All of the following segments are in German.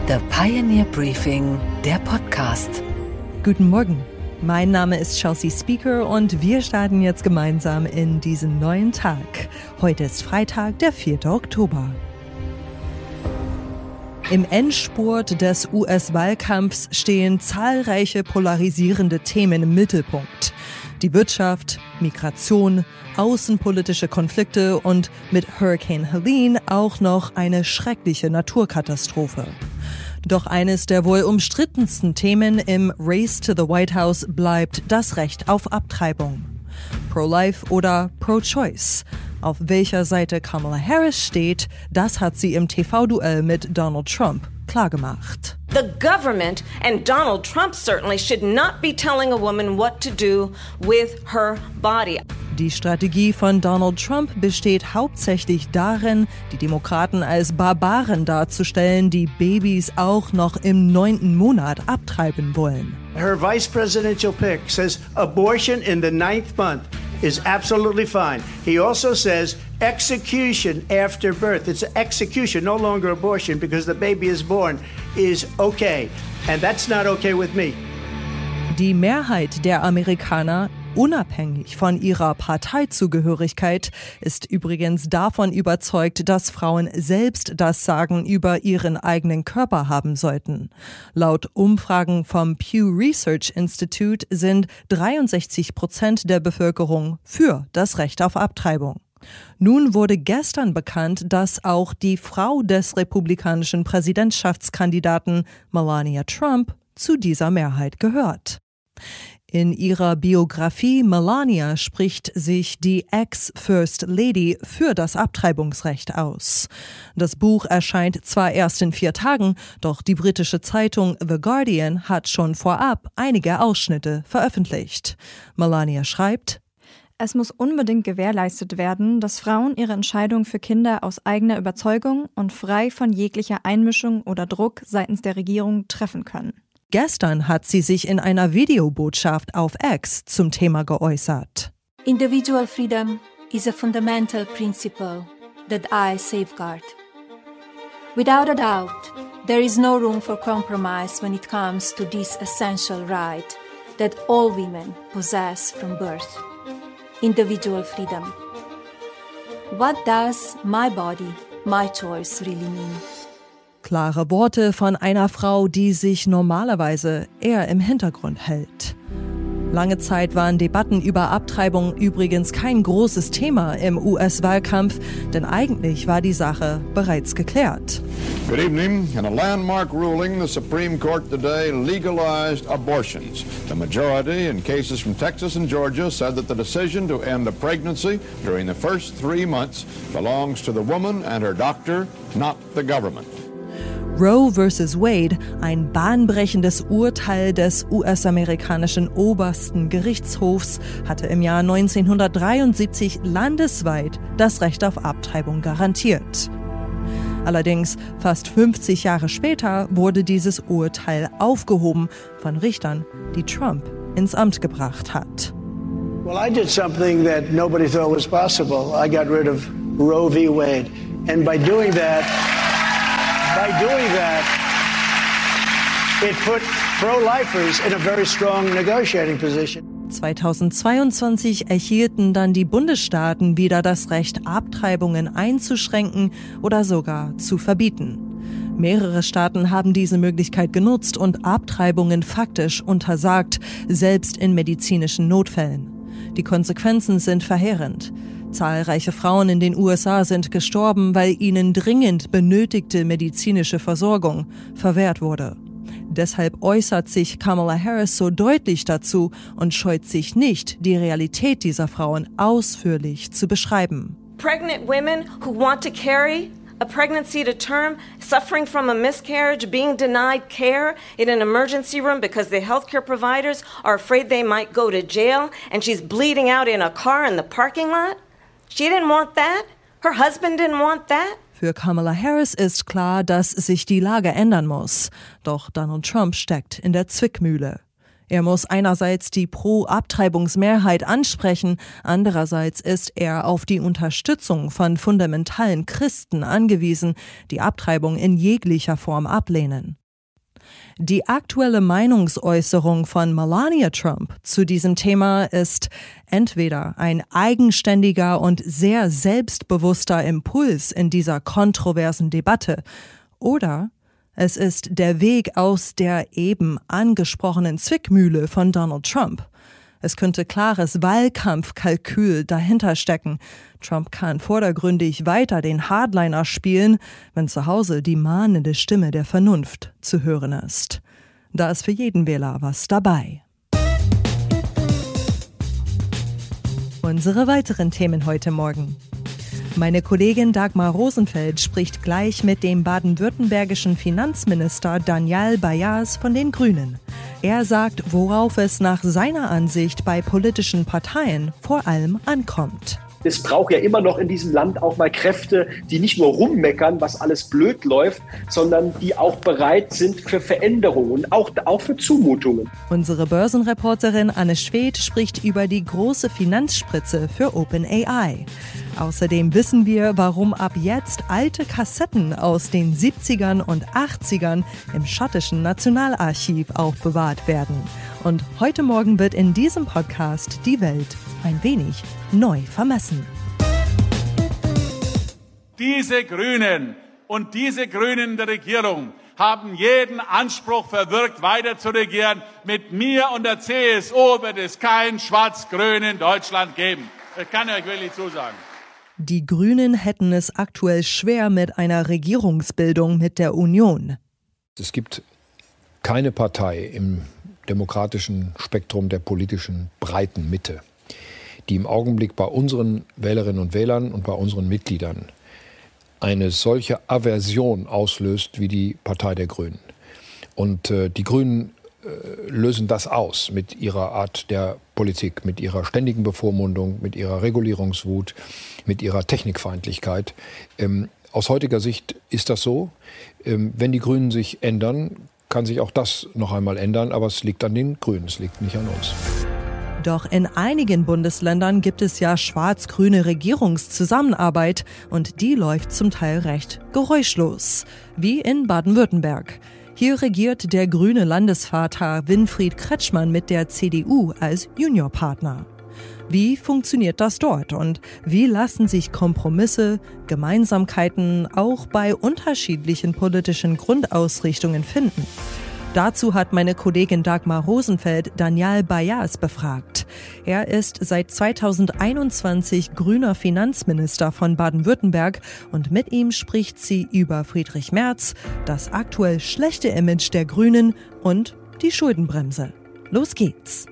The Pioneer Briefing, der Podcast. Guten Morgen, mein Name ist Chelsea Speaker und wir starten jetzt gemeinsam in diesen neuen Tag. Heute ist Freitag, der 4. Oktober. Im Endspurt des US-Wahlkampfs stehen zahlreiche polarisierende Themen im Mittelpunkt. Die Wirtschaft, Migration, außenpolitische Konflikte und mit Hurricane Helene auch noch eine schreckliche Naturkatastrophe. Doch eines der wohl umstrittensten Themen im Race to the White House bleibt das Recht auf Abtreibung. Pro-Life oder Pro-Choice. Auf welcher Seite Kamala Harris steht, das hat sie im TV-Duell mit Donald Trump klargemacht. The government and Donald Trump certainly should not be telling a woman what to do with her body. Die Strategie von Donald Trump besteht hauptsächlich darin, die Demokraten als Barbaren darzustellen, die Babys auch noch im 9. Monat abtreiben wollen. Her vice presidential pick says abortion in the 9th month is absolutely fine. He also says execution after birth. It's execution, no longer abortion, because the baby is born, is okay. And that's not okay with me. Die Mehrheit der Amerikaner, unabhängig von ihrer Parteizugehörigkeit, ist übrigens davon überzeugt, dass Frauen selbst das Sagen über ihren eigenen Körper haben sollten. Laut Umfragen vom Pew Research Institute sind 63% der Bevölkerung für das Recht auf Abtreibung. Nun wurde gestern bekannt, dass auch die Frau des republikanischen Präsidentschaftskandidaten Melania Trump zu dieser Mehrheit gehört. In ihrer Biografie Melania spricht sich die Ex-First Lady für das Abtreibungsrecht aus. Das Buch erscheint zwar erst in 4 Tagen, doch die britische Zeitung The Guardian hat schon vorab einige Ausschnitte veröffentlicht. Melania schreibt: Es muss unbedingt gewährleistet werden, dass Frauen ihre Entscheidung für Kinder aus eigener Überzeugung und frei von jeglicher Einmischung oder Druck seitens der Regierung treffen können. Gestern hat sie sich in einer Videobotschaft auf X zum Thema geäußert. Individual freedom is a fundamental principle that I safeguard. Without a doubt, there is no room for compromise when it comes to this essential right that all women possess from birth. Individual freedom. What does my body, my choice really mean? Klare Worte von einer Frau, die sich normalerweise eher im Hintergrund hält. Lange Zeit waren Debatten über Abtreibung übrigens kein großes Thema im US-Wahlkampf, denn eigentlich war die Sache bereits geklärt. Good evening. In a landmark ruling, the Supreme Court today legalized abortions. The majority in cases from Texas and Georgia said that the decision to end a pregnancy during the first 3 months belongs to the woman and her doctor, not the government. Roe vs. Wade, ein bahnbrechendes Urteil des US-amerikanischen obersten Gerichtshofs, hatte im Jahr 1973 landesweit das Recht auf Abtreibung garantiert. Allerdings, fast 50 Jahre später wurde dieses Urteil aufgehoben von Richtern, die Trump ins Amt gebracht hat. Well, I did something that nobody thought was possible. I got rid of Roe v. Wade. And by doing that, it put pro-lifers in a very strong negotiating position. 2022 erhielten dann die Bundesstaaten wieder das Recht, Abtreibungen einzuschränken oder sogar zu verbieten. Mehrere Staaten haben diese Möglichkeit genutzt und Abtreibungen faktisch untersagt, selbst in medizinischen Notfällen. Die Konsequenzen sind verheerend. Zahlreiche Frauen in den USA sind gestorben, weil ihnen dringend benötigte medizinische Versorgung verwehrt wurde. Deshalb äußert sich Kamala Harris so deutlich dazu und scheut sich nicht, die Realität dieser Frauen ausführlich zu beschreiben. Pregnant women who want to carry a pregnancy to term, suffering from a miscarriage, being denied care in an emergency room because the healthcare providers are afraid they might go to jail, and she's bleeding out in a car in the parking lot. She didn't want that. Her husband didn't want that. Für Kamala Harris ist klar, dass sich die Lage ändern muss. Doch Donald Trump steckt in der Zwickmühle. Er muss einerseits die Pro-Abtreibungsmehrheit ansprechen, andererseits ist er auf die Unterstützung von fundamentalen Christen angewiesen, die Abtreibung in jeglicher Form ablehnen. Die aktuelle Meinungsäußerung von Melania Trump zu diesem Thema ist entweder ein eigenständiger und sehr selbstbewusster Impuls in dieser kontroversen Debatte oder es ist der Weg aus der eben angesprochenen Zwickmühle von Donald Trump. Es könnte klares Wahlkampfkalkül dahinter stecken. Trump kann vordergründig weiter den Hardliner spielen, wenn zu Hause die mahnende Stimme der Vernunft zu hören ist. Da ist für jeden Wähler was dabei. Unsere weiteren Themen heute Morgen. Meine Kollegin Dagmar Rosenfeld spricht gleich mit dem baden-württembergischen Finanzminister Daniel Bayaz von den Grünen. Er sagt, worauf es nach seiner Ansicht bei politischen Parteien vor allem ankommt. Es braucht ja immer noch in diesem Land auch mal Kräfte, die nicht nur rummeckern, was alles blöd läuft, sondern die auch bereit sind für Veränderungen und auch für Zumutungen. Unsere Börsenreporterin Anne Schwedt spricht über die große Finanzspritze für OpenAI. Außerdem wissen wir, warum ab jetzt alte Kassetten aus den 70ern und 80ern im schottischen Nationalarchiv aufbewahrt werden. Und heute Morgen wird in diesem Podcast die Welt ein wenig neu vermessen. Diese Grünen und diese Grünen in der Regierung haben jeden Anspruch verwirkt, weiter zu regieren. Mit mir und der CSU wird es kein Schwarz-Grün in Deutschland geben. Das kann ich euch wirklich zusagen. Die Grünen hätten es aktuell schwer mit einer Regierungsbildung mit der Union. Es gibt keine Partei im demokratischen Spektrum der politischen breiten Mitte, die im Augenblick bei unseren Wählerinnen und Wählern und bei unseren Mitgliedern eine solche Aversion auslöst wie die Partei der Grünen. Und die Grünen lösen das aus mit ihrer Art der Politik, mit ihrer ständigen Bevormundung, mit ihrer Regulierungswut, mit ihrer Technikfeindlichkeit. Aus heutiger Sicht ist das so. Wenn die Grünen sich ändern, kann sich auch das noch einmal ändern, aber es liegt an den Grünen, es liegt nicht an uns. Doch in einigen Bundesländern gibt es ja schwarz-grüne Regierungszusammenarbeit und die läuft zum Teil recht geräuschlos, wie in Baden-Württemberg. Hier regiert der grüne Landesvater Winfried Kretschmann mit der CDU als Juniorpartner. Wie funktioniert das dort und wie lassen sich Kompromisse, Gemeinsamkeiten auch bei unterschiedlichen politischen Grundausrichtungen finden? Dazu hat meine Kollegin Dagmar Rosenfeld Daniel Bayaz befragt. Er ist seit 2021 grüner Finanzminister von Baden-Württemberg und mit ihm spricht sie über Friedrich Merz, das aktuell schlechte Image der Grünen und die Schuldenbremse. Los geht's!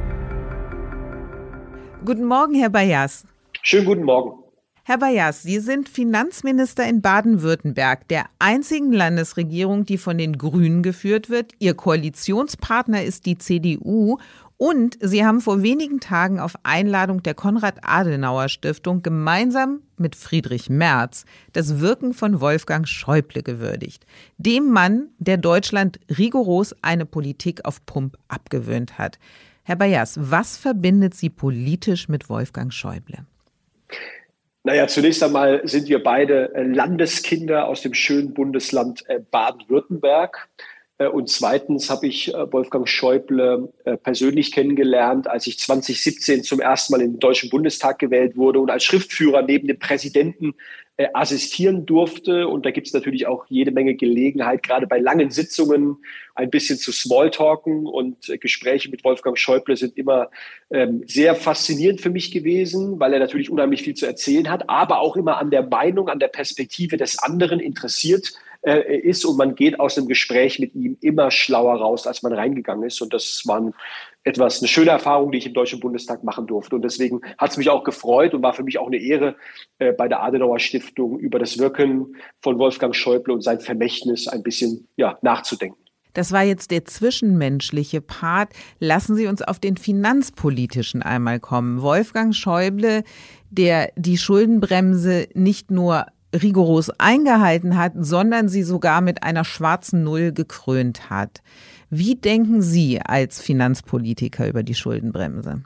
Guten Morgen, Herr Bayaz. Schönen guten Morgen. Herr Bayaz, Sie sind Finanzminister in Baden-Württemberg, der einzigen Landesregierung, die von den Grünen geführt wird. Ihr Koalitionspartner ist die CDU und Sie haben vor wenigen Tagen auf Einladung der Konrad-Adenauer-Stiftung gemeinsam mit Friedrich Merz das Wirken von Wolfgang Schäuble gewürdigt. Dem Mann, der Deutschland rigoros eine Politik auf Pump abgewöhnt hat. Herr Bayaz, was verbindet Sie politisch mit Wolfgang Schäuble? Naja, zunächst einmal sind wir beide Landeskinder aus dem schönen Bundesland Baden-Württemberg. Und zweitens habe ich Wolfgang Schäuble persönlich kennengelernt, als ich 2017 zum ersten Mal in den Deutschen Bundestag gewählt wurde und als Schriftführer neben dem Präsidenten assistieren durfte. Und da gibt es natürlich auch jede Menge Gelegenheit, gerade bei langen Sitzungen ein bisschen zu Smalltalken. Und Gespräche mit Wolfgang Schäuble sind immer sehr faszinierend für mich gewesen, weil er natürlich unheimlich viel zu erzählen hat, aber auch immer an der Meinung, an der Perspektive des anderen interessiert ist. Und man geht aus dem Gespräch mit ihm immer schlauer raus, als man reingegangen ist. Und das war eine schöne Erfahrung, die ich im Deutschen Bundestag machen durfte. Und deswegen hat es mich auch gefreut und war für mich auch eine Ehre, bei der Adenauer Stiftung über das Wirken von Wolfgang Schäuble und sein Vermächtnis ein bisschen nachzudenken. Das war jetzt der zwischenmenschliche Part. Lassen Sie uns auf den finanzpolitischen einmal kommen. Wolfgang Schäuble, der die Schuldenbremse nicht nur rigoros eingehalten hat, sondern sie sogar mit einer schwarzen Null gekrönt hat. Wie denken Sie als Finanzpolitiker über die Schuldenbremse?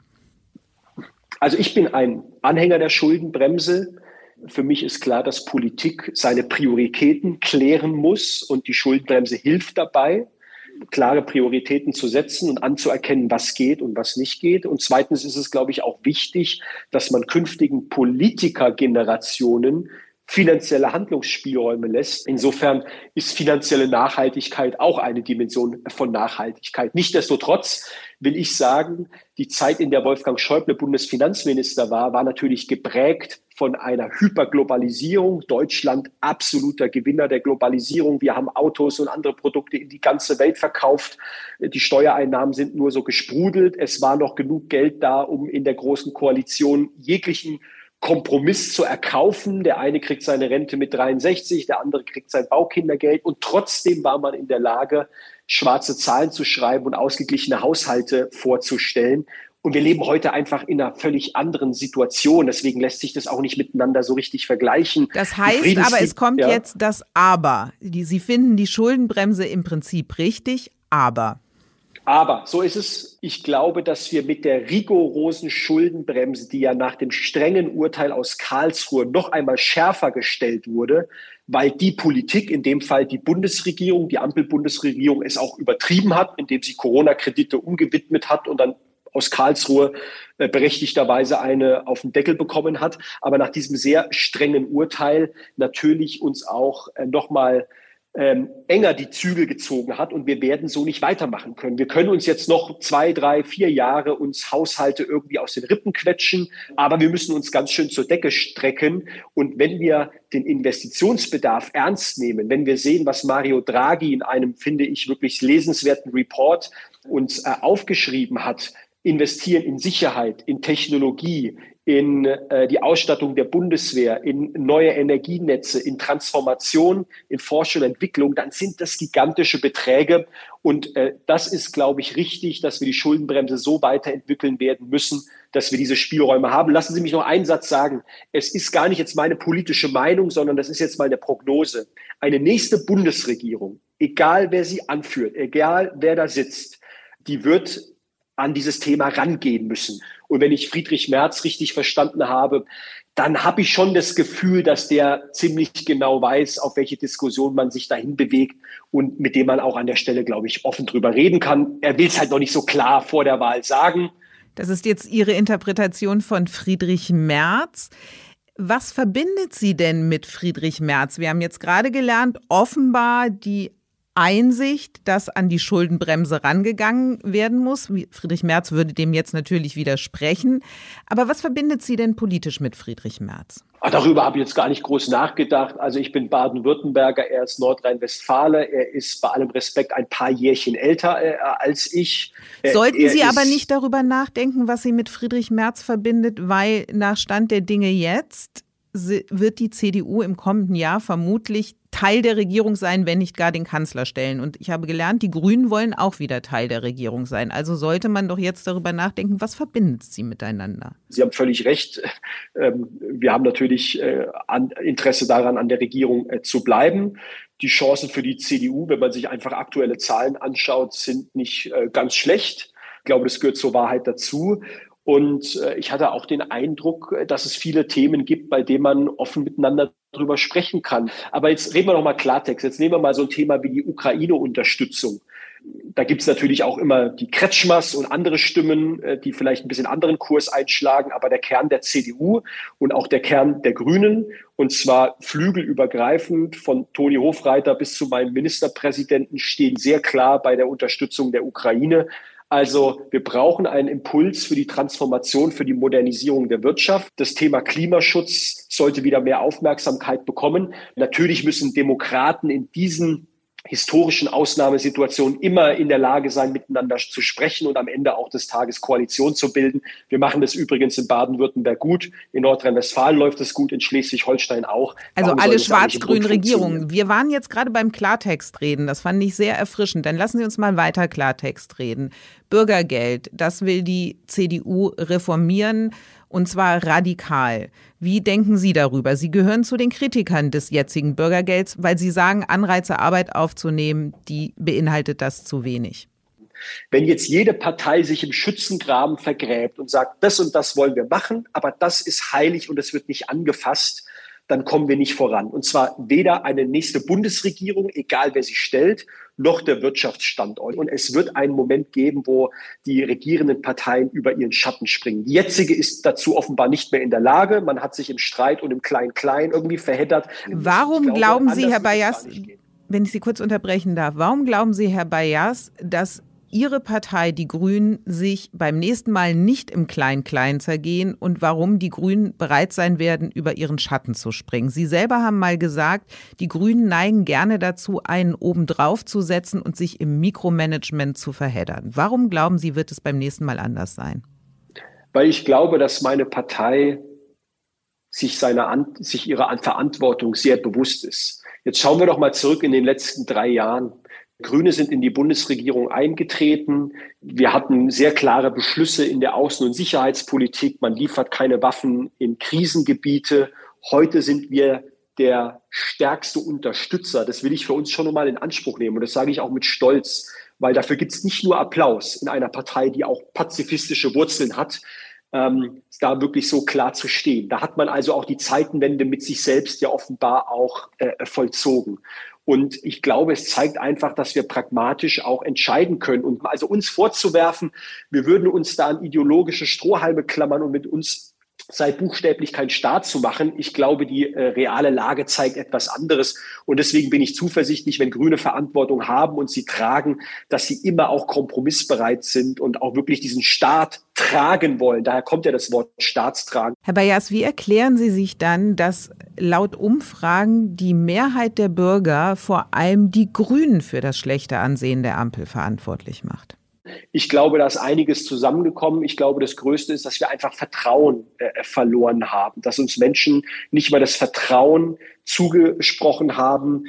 Also ich bin ein Anhänger der Schuldenbremse. Für mich ist klar, dass Politik seine Prioritäten klären muss und die Schuldenbremse hilft dabei, klare Prioritäten zu setzen und anzuerkennen, was geht und was nicht geht. Und zweitens ist es, glaube ich, auch wichtig, dass man künftigen Politikergenerationen finanzielle Handlungsspielräume lässt. Insofern ist finanzielle Nachhaltigkeit auch eine Dimension von Nachhaltigkeit. Nichtsdestotrotz will ich sagen, die Zeit, in der Wolfgang Schäuble Bundesfinanzminister war natürlich geprägt von einer Hyperglobalisierung. Deutschland absoluter Gewinner der Globalisierung. Wir haben Autos und andere Produkte in die ganze Welt verkauft. Die Steuereinnahmen sind nur so gesprudelt. Es war noch genug Geld da, um in der Großen Koalition jeglichen Kompromiss zu erkaufen. Der eine kriegt seine Rente mit 63, der andere kriegt sein Baukindergeld. Und trotzdem war man in der Lage, schwarze Zahlen zu schreiben und ausgeglichene Haushalte vorzustellen. Und wir leben heute einfach in einer völlig anderen Situation. Deswegen lässt sich das auch nicht miteinander so richtig vergleichen. Das heißt aber, es kommt jetzt das Aber. Sie finden die Schuldenbremse im Prinzip richtig, aber. Aber so ist es. Ich glaube, dass wir mit der rigorosen Schuldenbremse, die ja nach dem strengen Urteil aus Karlsruhe noch einmal schärfer gestellt wurde, weil die Politik, in dem Fall die Bundesregierung, die Ampelbundesregierung, es auch übertrieben hat, indem sie Corona-Kredite umgewidmet hat und dann aus Karlsruhe berechtigterweise eine auf den Deckel bekommen hat. Aber nach diesem sehr strengen Urteil natürlich uns auch nochmal enger die Zügel gezogen hat und wir werden so nicht weitermachen können. Wir können uns jetzt noch 2, 3, 4 Jahre uns Haushalte irgendwie aus den Rippen quetschen, aber wir müssen uns ganz schön zur Decke strecken. Und wenn wir den Investitionsbedarf ernst nehmen, wenn wir sehen, was Mario Draghi in einem, finde ich, wirklich lesenswerten Report uns aufgeschrieben hat, investieren in Sicherheit, in Technologie, in die Ausstattung der Bundeswehr, in neue Energienetze, in Transformation, in Forschung und Entwicklung, dann sind das gigantische Beträge. Und das ist, glaube ich, richtig, dass wir die Schuldenbremse so weiterentwickeln werden müssen, dass wir diese Spielräume haben. Lassen Sie mich noch einen Satz sagen. Es ist gar nicht jetzt meine politische Meinung, sondern das ist jetzt mal eine Prognose. Eine nächste Bundesregierung, egal wer sie anführt, egal wer da sitzt, die wird an dieses Thema rangehen müssen. Und wenn ich Friedrich Merz richtig verstanden habe, dann habe ich schon das Gefühl, dass der ziemlich genau weiß, auf welche Diskussion man sich dahin bewegt und mit dem man auch an der Stelle, glaube ich, offen drüber reden kann. Er will es halt noch nicht so klar vor der Wahl sagen. Das ist jetzt Ihre Interpretation von Friedrich Merz. Was verbindet Sie denn mit Friedrich Merz? Wir haben jetzt gerade gelernt, offenbar die Einsicht, dass an die Schuldenbremse rangegangen werden muss. Friedrich Merz würde dem jetzt natürlich widersprechen. Aber was verbindet Sie denn politisch mit Friedrich Merz? Darüber habe ich jetzt gar nicht groß nachgedacht. Also ich bin Baden-Württemberger, er ist Nordrhein-Westfale. Er ist bei allem Respekt ein paar Jährchen älter als ich. Sollten Sie aber nicht darüber nachdenken, was Sie mit Friedrich Merz verbindet, weil nach Stand der Dinge jetzt wird die CDU im kommenden Jahr vermutlich Teil der Regierung sein, wenn nicht gar den Kanzler stellen. Und ich habe gelernt, die Grünen wollen auch wieder Teil der Regierung sein. Also sollte man doch jetzt darüber nachdenken, was verbindet sie miteinander? Sie haben völlig recht. Wir haben natürlich Interesse daran, an der Regierung zu bleiben. Die Chancen für die CDU, wenn man sich einfach aktuelle Zahlen anschaut, sind nicht ganz schlecht. Ich glaube, das gehört zur Wahrheit dazu. Und ich hatte auch den Eindruck, dass es viele Themen gibt, bei denen man offen miteinander drüber sprechen kann. Aber jetzt reden wir noch mal Klartext. Jetzt nehmen wir mal so ein Thema wie die Ukraine-Unterstützung. Da gibt es natürlich auch immer die Kretschmers und andere Stimmen, die vielleicht ein bisschen anderen Kurs einschlagen. Aber der Kern der CDU und auch der Kern der Grünen, und zwar flügelübergreifend von Toni Hofreiter bis zu meinem Ministerpräsidenten, stehen sehr klar bei der Unterstützung der Ukraine. Also wir brauchen einen Impuls für die Transformation, für die Modernisierung der Wirtschaft. Das Thema Klimaschutz sollte wieder mehr Aufmerksamkeit bekommen. Natürlich müssen Demokraten in diesen historischen Ausnahmesituationen immer in der Lage sein, miteinander zu sprechen und am Ende auch des Tages Koalition zu bilden. Wir machen das übrigens in Baden-Württemberg gut, in Nordrhein-Westfalen läuft es gut, in Schleswig-Holstein auch. Also alle schwarz-grünen Regierungen. Wir waren jetzt gerade beim Klartext reden, das fand ich sehr erfrischend. Dann lassen Sie uns mal weiter Klartext reden. Bürgergeld, das will die CDU reformieren und zwar radikal. Wie denken Sie darüber? Sie gehören zu den Kritikern des jetzigen Bürgergelds, weil Sie sagen, Anreize, Arbeit aufzunehmen, die beinhaltet das zu wenig. Wenn jetzt jede Partei sich im Schützengraben vergräbt und sagt, das und das wollen wir machen, aber das ist heilig und es wird nicht angefasst, dann kommen wir nicht voran. Und zwar weder eine nächste Bundesregierung, egal wer sie stellt, noch der Wirtschaftsstandort. Und es wird einen Moment geben, wo die regierenden Parteien über ihren Schatten springen. Die jetzige ist dazu offenbar nicht mehr in der Lage. Man hat sich im Streit und im Klein-Klein irgendwie verheddert. Warum glauben Sie, Herr Bayas, wenn ich Sie kurz unterbrechen darf, warum glauben Sie, Herr Bayas, dass Ihre Partei, die Grünen, sich beim nächsten Mal nicht im Klein-Klein zergehen und warum die Grünen bereit sein werden, über ihren Schatten zu springen? Sie selber haben mal gesagt, die Grünen neigen gerne dazu, einen obendrauf zu setzen und sich im Mikromanagement zu verheddern. Warum glauben Sie, wird es beim nächsten Mal anders sein? Weil ich glaube, dass meine Partei sich ihrer Verantwortung sehr bewusst ist. Jetzt schauen wir doch mal zurück in den letzten 3 Jahren. Grüne sind in die Bundesregierung eingetreten. Wir hatten sehr klare Beschlüsse in der Außen- und Sicherheitspolitik. Man liefert keine Waffen in Krisengebiete. Heute sind wir der stärkste Unterstützer. Das will ich für uns schon mal in Anspruch nehmen. Und das sage ich auch mit Stolz, weil dafür gibt es nicht nur Applaus in einer Partei, die auch pazifistische Wurzeln hat, da wirklich so klar zu stehen. Da hat man also auch die Zeitenwende mit sich selbst ja offenbar auch vollzogen. Und ich glaube, es zeigt einfach, dass wir pragmatisch auch entscheiden können. Und also uns vorzuwerfen, wir würden uns da an ideologische Strohhalme klammern und mit uns sei buchstäblich kein Staat zu machen. Ich glaube, die reale Lage zeigt etwas anderes. Und deswegen bin ich zuversichtlich, wenn Grüne Verantwortung haben und sie tragen, dass sie immer auch kompromissbereit sind und auch wirklich diesen Staat tragen wollen. Daher kommt ja das Wort Staatstragen. Herr Bayas, wie erklären Sie sich dann, dass laut Umfragen die Mehrheit der Bürger vor allem die Grünen für das schlechte Ansehen der Ampel verantwortlich macht? Ich glaube, da ist einiges zusammengekommen. Ich glaube, das Größte ist, dass wir einfach Vertrauen verloren haben, dass uns Menschen nicht mehr das Vertrauen zugesprochen haben,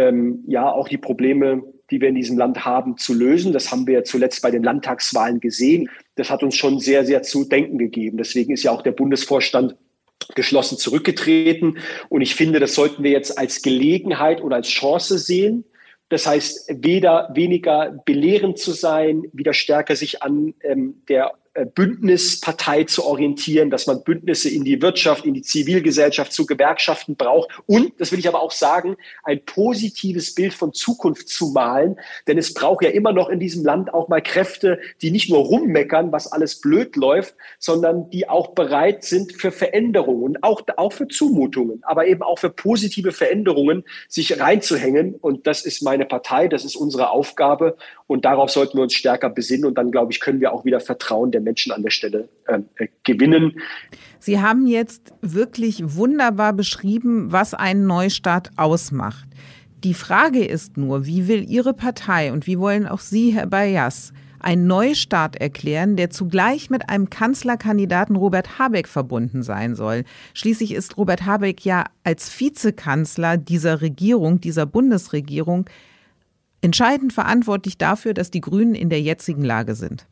auch die Probleme, die wir in diesem Land haben, zu lösen. Das haben wir zuletzt bei den Landtagswahlen gesehen. Das hat uns schon sehr, sehr zu denken gegeben. Deswegen ist ja auch der Bundesvorstand geschlossen zurückgetreten. Und ich finde, das sollten wir jetzt als Gelegenheit oder als Chance sehen. Das heißt, weniger belehrend zu sein, wieder stärker sich an der Bündnispartei zu orientieren, dass man Bündnisse in die Wirtschaft, in die Zivilgesellschaft, zu Gewerkschaften braucht. Und, das will ich aber auch sagen, ein positives Bild von Zukunft zu malen. Denn es braucht ja immer noch in diesem Land auch mal Kräfte, die nicht nur rummeckern, was alles blöd läuft, sondern die auch bereit sind für Veränderungen und auch für Zumutungen, aber eben auch für positive Veränderungen sich reinzuhängen. Und das ist meine Partei, das ist unsere Aufgabe. Und darauf sollten wir uns stärker besinnen. Und dann, glaube ich, können wir auch wieder Vertrauen der Menschen an der Stelle gewinnen. Sie haben jetzt wirklich wunderbar beschrieben, was einen Neustart ausmacht. Die Frage ist nur, wie will Ihre Partei und wie wollen auch Sie, Herr Bayas, einen Neustart erklären, der zugleich mit einem Kanzlerkandidaten Robert Habeck verbunden sein soll? Schließlich ist Robert Habeck ja als Vizekanzler dieser Regierung, dieser Bundesregierung, entscheidend verantwortlich dafür, dass die Grünen in der jetzigen Lage sind.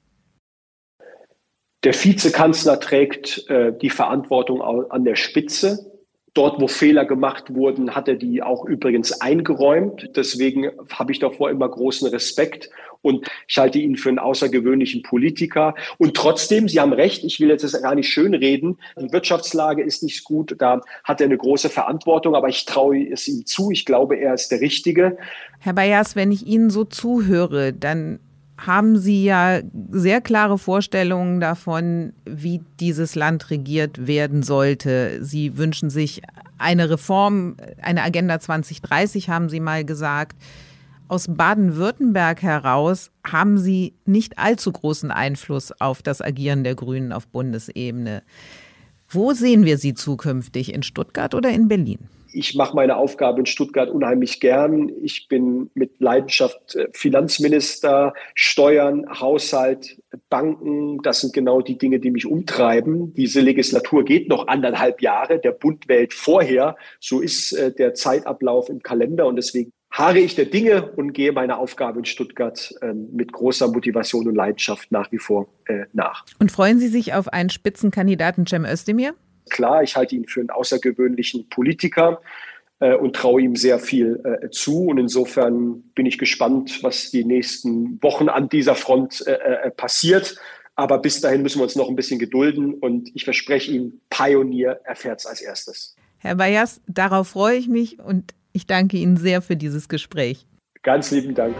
Der Vizekanzler trägt die Verantwortung an der Spitze. Dort, wo Fehler gemacht wurden, hat er die auch übrigens eingeräumt. Deswegen habe ich davor immer großen Respekt und ich halte ihn für einen außergewöhnlichen Politiker. Und trotzdem, Sie haben recht, ich will jetzt gar nicht schönreden, die Wirtschaftslage ist nicht gut, da hat er eine große Verantwortung, aber ich traue es ihm zu, ich glaube, er ist der Richtige. Herr Bayas, wenn ich Ihnen so zuhöre, dann haben Sie ja sehr klare Vorstellungen davon, wie dieses Land regiert werden sollte. Sie wünschen sich eine Reform, eine Agenda 2030, haben Sie mal gesagt. Aus Baden-Württemberg heraus haben Sie nicht allzu großen Einfluss auf das Agieren der Grünen auf Bundesebene. Wo sehen wir Sie zukünftig, in Stuttgart oder in Berlin? Ich mache meine Aufgabe in Stuttgart unheimlich gern. Ich bin mit Leidenschaft Finanzminister, Steuern, Haushalt, Banken. Das sind genau die Dinge, die mich umtreiben. Diese Legislatur geht noch 1,5 Jahre. Der Bund wählt vorher. So ist der Zeitablauf im Kalender. Und deswegen harre ich der Dinge und gehe meiner Aufgabe in Stuttgart mit großer Motivation und Leidenschaft nach wie vor nach. Und freuen Sie sich auf einen Spitzenkandidaten Cem Özdemir? Klar, ich halte ihn für einen außergewöhnlichen Politiker und traue ihm sehr viel zu. Und insofern bin ich gespannt, was die nächsten Wochen an dieser Front passiert. Aber bis dahin müssen wir uns noch ein bisschen gedulden. Und ich verspreche Ihnen, Pioneer erfährt es als erstes. Herr Bayers, darauf freue ich mich und ich danke Ihnen sehr für dieses Gespräch. Ganz lieben Dank.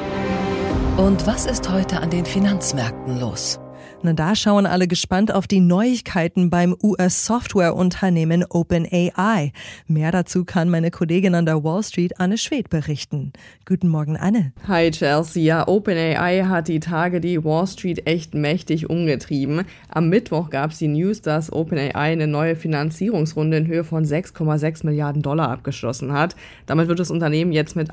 Und was ist heute an den Finanzmärkten los? Na, da schauen alle gespannt auf die Neuigkeiten beim US-Softwareunternehmen OpenAI. Mehr dazu kann meine Kollegin an der Wall Street, Anne Schwedt, berichten. Guten Morgen, Anne. Hi Chelsea. Ja, OpenAI hat die Tage die Wall Street echt mächtig umgetrieben. Am Mittwoch gab es die News, dass OpenAI eine neue Finanzierungsrunde in Höhe von 6,6 Milliarden Dollar abgeschlossen hat. Damit wird das Unternehmen jetzt mit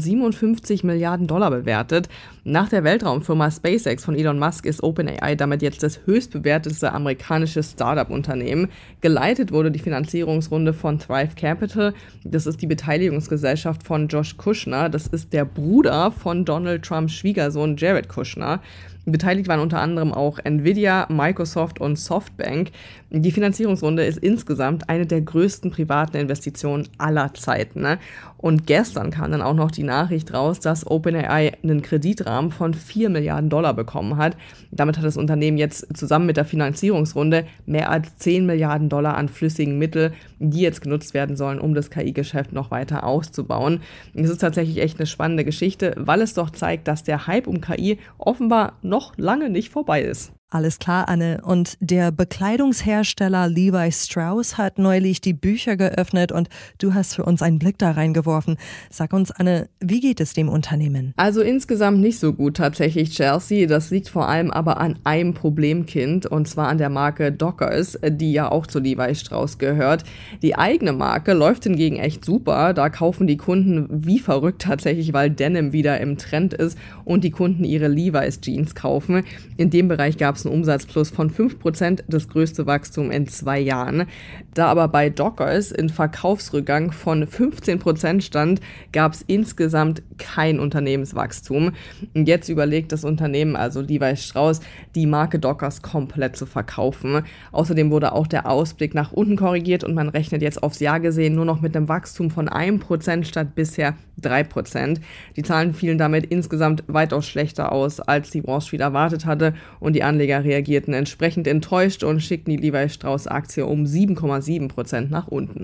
157 Milliarden Dollar bewertet. Nach der Weltraumfirma SpaceX von Elon Musk ist OpenAI damit jetzt das höchstbewertete amerikanische Startup-Unternehmen. Geleitet wurde die Finanzierungsrunde von Thrive Capital. Das ist die Beteiligungsgesellschaft von Josh Kushner. Das ist der Bruder von Donald Trumps Schwiegersohn Jared Kushner. Beteiligt waren unter anderem auch Nvidia, Microsoft und Softbank. Die Finanzierungsrunde ist insgesamt eine der größten privaten Investitionen aller Zeiten. Und gestern kam dann auch noch die Nachricht raus, dass OpenAI einen Kreditrahmen von 4 Milliarden Dollar bekommen hat. Damit hat das Unternehmen jetzt zusammen mit der Finanzierungsrunde mehr als 10 Milliarden Dollar an flüssigen Mitteln, die jetzt genutzt werden sollen, um das KI-Geschäft noch weiter auszubauen. Es ist tatsächlich echt eine spannende Geschichte, weil es doch zeigt, dass der Hype um KI offenbar noch lange nicht vorbei ist. Alles klar, Anne. Und der Bekleidungshersteller Levi Strauss hat neulich die Bücher geöffnet und du hast für uns einen Blick da reingeworfen. Sag uns, Anne, wie geht es dem Unternehmen? Also insgesamt nicht so gut tatsächlich, Chelsea. Das liegt vor allem aber an einem Problemkind und zwar an der Marke Dockers, die ja auch zu Levi Strauss gehört. Die eigene Marke läuft hingegen echt super. Da kaufen die Kunden wie verrückt tatsächlich, weil Denim wieder im Trend ist und die Kunden ihre Levi's Jeans kaufen. In dem Bereich gab es einen Umsatzplus von 5%, das größte Wachstum in 2 Jahren. Da aber bei Dockers ein Verkaufsrückgang von 15% stand, gab es insgesamt kein Unternehmenswachstum. Und jetzt überlegt das Unternehmen, also Levi Strauss, die Marke Dockers komplett zu verkaufen. Außerdem wurde auch der Ausblick nach unten korrigiert und man rechnet jetzt aufs Jahr gesehen nur noch mit einem Wachstum von 1% statt bisher 3%. Die Zahlen fielen damit insgesamt weitaus schlechter aus, als die Wall Street erwartet hatte und die Anleger reagierten entsprechend enttäuscht und schickten die Levi Strauss Aktie um 7,7% nach unten.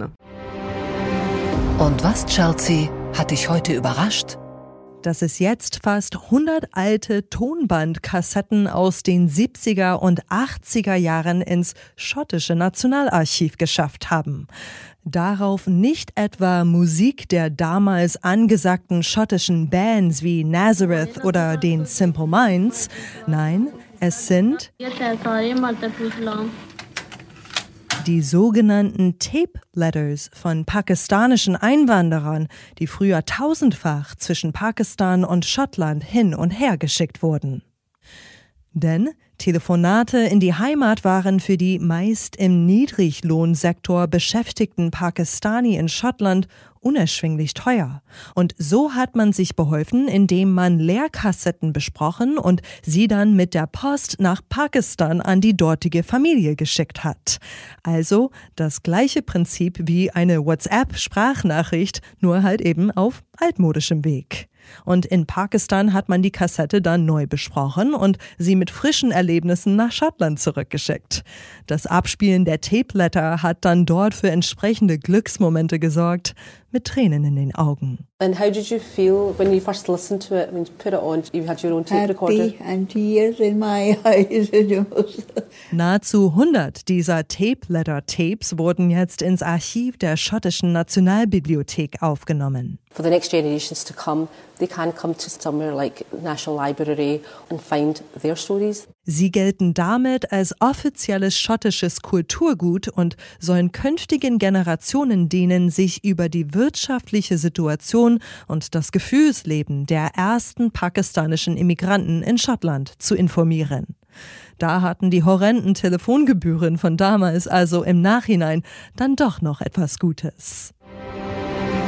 Und was, Chelsea, hat dich heute überrascht? Dass es jetzt fast 100 alte Tonbandkassetten aus den 70er und 80er Jahren ins schottische Nationalarchiv geschafft haben. Darauf nicht etwa Musik der damals angesagten schottischen Bands wie Nazareth oder den Simple Minds. Nein, es sind die sogenannten Tape Letters von pakistanischen Einwanderern, die früher tausendfach zwischen Pakistan und Schottland hin und her geschickt wurden. Denn Telefonate in die Heimat waren für die meist im Niedriglohnsektor beschäftigten Pakistani in Schottland unerschwinglich teuer. Und so hat man sich beholfen, indem man Leerkassetten besprochen und sie dann mit der Post nach Pakistan an die dortige Familie geschickt hat. Also das gleiche Prinzip wie eine WhatsApp-Sprachnachricht, nur halt eben auf altmodischem Weg. Und in Pakistan hat man die Kassette dann neu besprochen und sie mit frischen Erlebnissen nach Schottland zurückgeschickt. Das Abspielen der Tape Letter hat dann dort für entsprechende Glücksmomente gesorgt, mit Tränen in den Augen. And how did you feel when you first listened to it? When you put it on, you had your own tape recorder? Happy and tears in my eyes. Nahezu 100 dieser Tape Letter Tapes wurden jetzt ins Archiv der schottischen Nationalbibliothek aufgenommen. For the next generations to come, they can come to somewhere like the National Library and find their stories. Sie gelten damit als offizielles schottisches Kulturgut und sollen künftigen Generationen dienen, sich über die wirtschaftliche Situation und das Gefühlsleben der ersten pakistanischen Immigranten in Schottland zu informieren. Da hatten die horrenden Telefongebühren von damals also im Nachhinein dann doch noch etwas Gutes.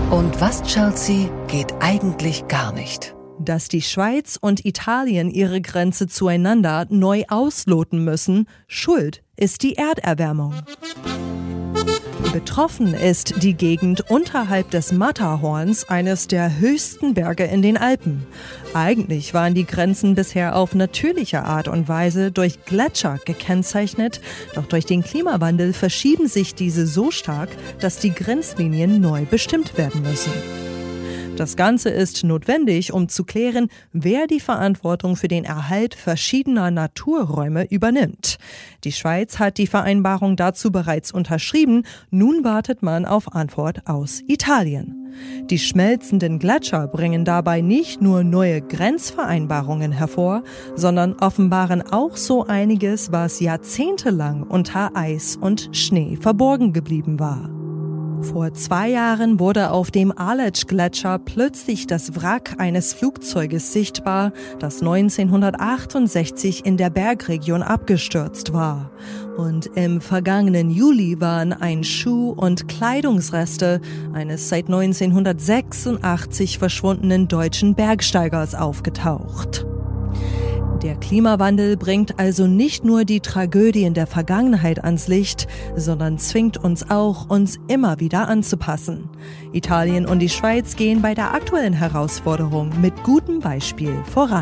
Und was, Chelsea, geht eigentlich gar nicht? Dass die Schweiz und Italien ihre Grenze zueinander neu ausloten müssen, schuld ist die Erderwärmung. Betroffen ist die Gegend unterhalb des Matterhorns, eines der höchsten Berge in den Alpen. Eigentlich waren die Grenzen bisher auf natürliche Art und Weise durch Gletscher gekennzeichnet, doch durch den Klimawandel verschieben sich diese so stark, dass die Grenzlinien neu bestimmt werden müssen. Das Ganze ist notwendig, um zu klären, wer die Verantwortung für den Erhalt verschiedener Naturräume übernimmt. Die Schweiz hat die Vereinbarung dazu bereits unterschrieben. Nun wartet man auf Antwort aus Italien. Die schmelzenden Gletscher bringen dabei nicht nur neue Grenzvereinbarungen hervor, sondern offenbaren auch so einiges, was jahrzehntelang unter Eis und Schnee verborgen geblieben war. Vor 2 Jahren wurde auf dem Aletsch-Gletscher plötzlich das Wrack eines Flugzeuges sichtbar, das 1968 in der Bergregion abgestürzt war. Und im vergangenen Juli waren ein Schuh- und Kleidungsreste eines seit 1986 verschwundenen deutschen Bergsteigers aufgetaucht. Der Klimawandel bringt also nicht nur die Tragödien der Vergangenheit ans Licht, sondern zwingt uns auch, uns immer wieder anzupassen. Italien und die Schweiz gehen bei der aktuellen Herausforderung mit gutem Beispiel voran.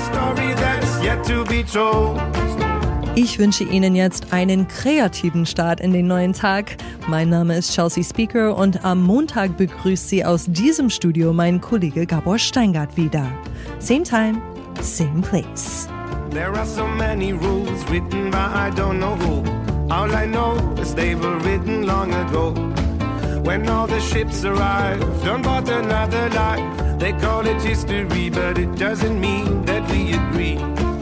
Ich wünsche Ihnen jetzt einen kreativen Start in den neuen Tag. Mein Name ist Chelsea Speaker und am Montag begrüßt Sie aus diesem Studio mein Kollege Gabor Steingart wieder. Same time. Same place. There are so many rules written by I don't know who. All I know is they were written long ago. When all the ships arrived on board another life, they call it history, but it doesn't mean that we agree.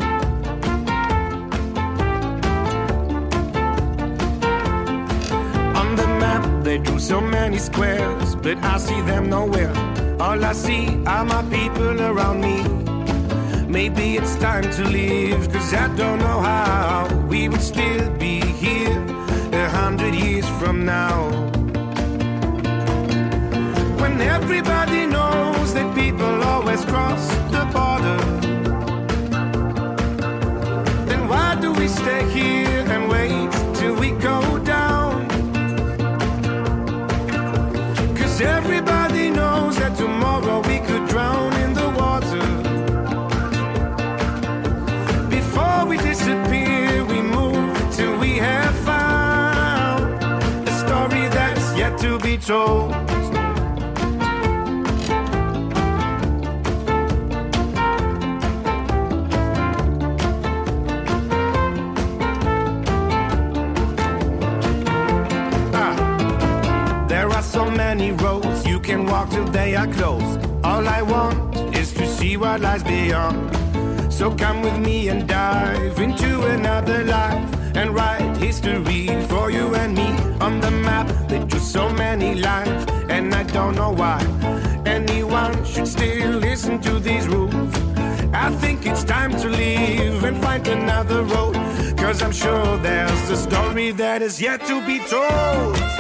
On the map they drew so many squares, but I see them nowhere. All I see are my people around me. Maybe it's time to leave, 'cause I don't know how we would still be here 100 years from now. When everybody knows that people always cross the border, then why do we stay here and wait till we go down? 'Cause everybody knows that tomorrow we could drown in the water. We disappear, we move till we have found a story that's yet to be told. There are so many roads you can walk till they are closed. All I want is to see what lies beyond. So come with me and dive into another life and write history for you and me. On the map they drew so many lines, and I don't know why anyone should still listen to these rules. I think it's time to leave and find another road, 'cause I'm sure there's a story that is yet to be told.